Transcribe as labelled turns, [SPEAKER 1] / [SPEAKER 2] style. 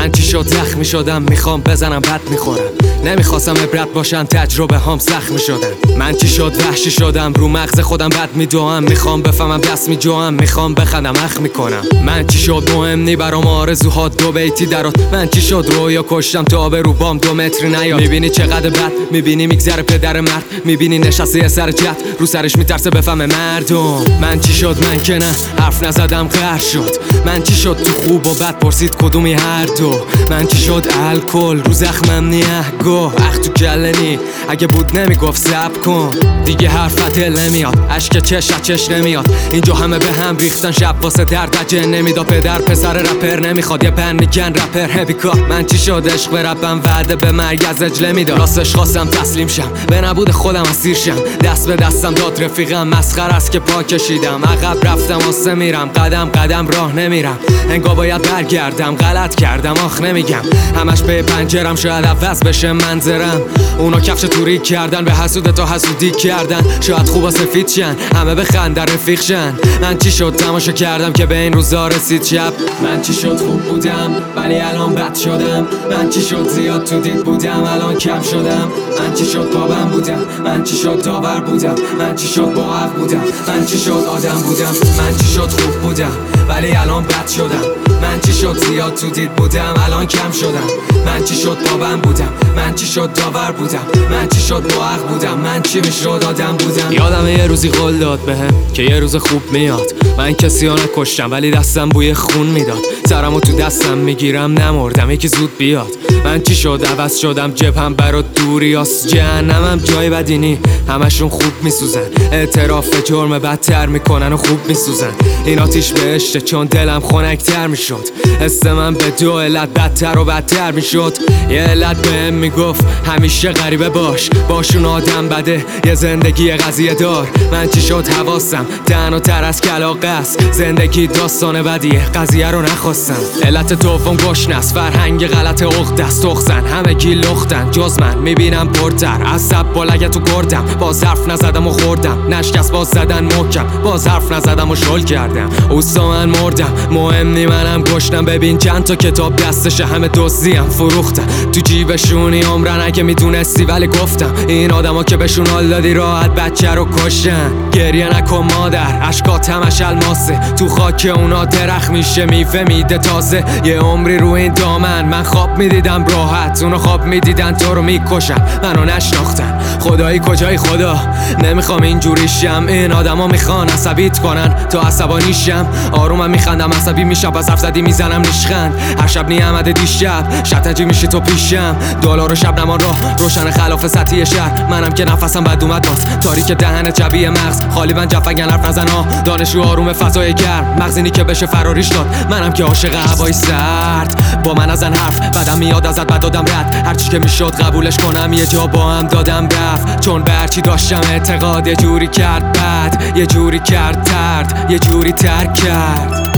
[SPEAKER 1] من چی شد زخمی شدم، میخوام بزنم بد میخورم. نمیخواستم عبرت باشن، تجربه هم زخمی شدم. من چی شد وحشی شدم، رو مغز خودم بد میدوام. میخوام بفهمم دست میجوام، میخوام بخندم اخ میکنم. من چی شد مهم نی برام آرزوها دو بیتی درات. من چی شد رویا کشتم تو آب رو بام 2 متری نیاد. میبینی چقدر بد، میبینی میگذره پدر مرد، میبینی نشسته یه سر جت رو سرش میترسه بفهمه مردم. من چی شد من که نه حرف نزدم قهر شد. من چی شد تو خوب و بد پرسید کدومی هر دو. من چی شد الکل رو زخمم نیه اخ تو کلنی اگه بود نمیگفت صبر کن دیگه حرفت دل نمیاد، اشک چش نمیاد. اینجا همه به هم ریختن شب واسه درد جن نمیدا. پدر پسر رپر نمیخواد یه پن میگن رپر هبیکا. من چی شد عشق به رپم وعده به مرگ از اجله میداد. راستش خواستم تسلیم شم به نبود خودم اسیر شم. دست به دستم داد رفیقم مسخره است که پا کشیدم. عقب رفتم واسه میرم قدم قدم راه نمیرم. انگار باید برگردم غلط کردم آخ نمیگم. همش به پنجرم شاید عوض بشه منظرم. اونا کفش توری کردن به حسود تا حسودی کردن. شاید خوبا سفید شن همه بخندن رفیق شن. من چی شد تماشا کردم که به این روزا رسید شب. من چی شد خوب بودم ولی الان بد شدم. من چی شد زیاد تو دید بودم الان کم شدم. من چی شد بابم بودم، من چی شد داور بودم. من چی شد با حق بودم، من چی شد آدم بودم. من چی شد خوب بودم ولی الان بد شدم. من چی شد زیاد تو دید بودم الان کم شدم. من چی شد بابم بودم، من چی شد داور بودم. من چی شد با حق بودم، من چی میشد آدم بودم. یادم یه روزی قول داد بهم که یه روز خوب میاد. من کسی ها نکشتم ولی دستم بوی خون میداد. سرمو تو دستم میگیرم نمردم یکی زود بیاد. من چی شد عوض شدم جبهم برات دوریاس. جهنمم جای بدینی همشون خوب میسوزن. اعتراف جرم بدتر میکنن و خوب میسوزن. این آتیش بهشته چون دلم خنک‌تر میشد. حس من به 2 علت بدتر و بدتر میشد. یه علت بهم میگفت همیشه غریبه باشون آدم بده یه زندگی قضیه دار. من چی شد حواسم تنها از کلاغه است. زندگی داستان بدیه قضیه رو نخواستم. علت دوم گشنست فرهنگ غلط عقده است. تخزن همگی لختن جز من میبینم پرتر. عصب با لگت و گردم باز حرف نزدم و خوردم. نشکست باز زدن محکم باز حرف نزدم و شل کردم. اوستا من مردم مهم نی منم گشنم. ببین چند تا کتاب دستشه همه دزدیم فروختم. تو جیبشونی عمرن اگه میدونستی ولی گفتم. این آدما که بهشون حال دادی راحت بچه رو کشتن. گریه نکن مادر اشکات همش الماسه. تو خاک اونا درخت میشه میوه میده تازه. یه عمری رو این دامن من خواب میدیدم راحت. اونا خواب میدیدن تو رو میکشن منو نشناختن. خدایی کجای خدا نمیخوام اینجوری شم. این آدما میخوان عصبیت کنن تا عصبانی شم. آرومم میخندم عصبی میشم باز حرف زدی میزنم نشخند. هر شب نیامده دیشب شطرنجی میشی تو پیشم. دلار و شب نمان راه روشن خلاف سطحی شهر. منم که نفسم بد اومد باز تاریک دهن جبی مغز. خالی من جفگن حرف نزن دانشجو آروم فضای گرم. مغزینی که بشه فراریش داد. منم که عاشق هوای سرد. با من ازن حرف بدم میاد ازت بد دادم رد. هرچی که میشد قبولش کنم یه جا با هم دادم رفت. چون به هرچی داشتم اعتقاد یه جوری کرد بد یه جوری کرد ترد یه جوری ترک کرد.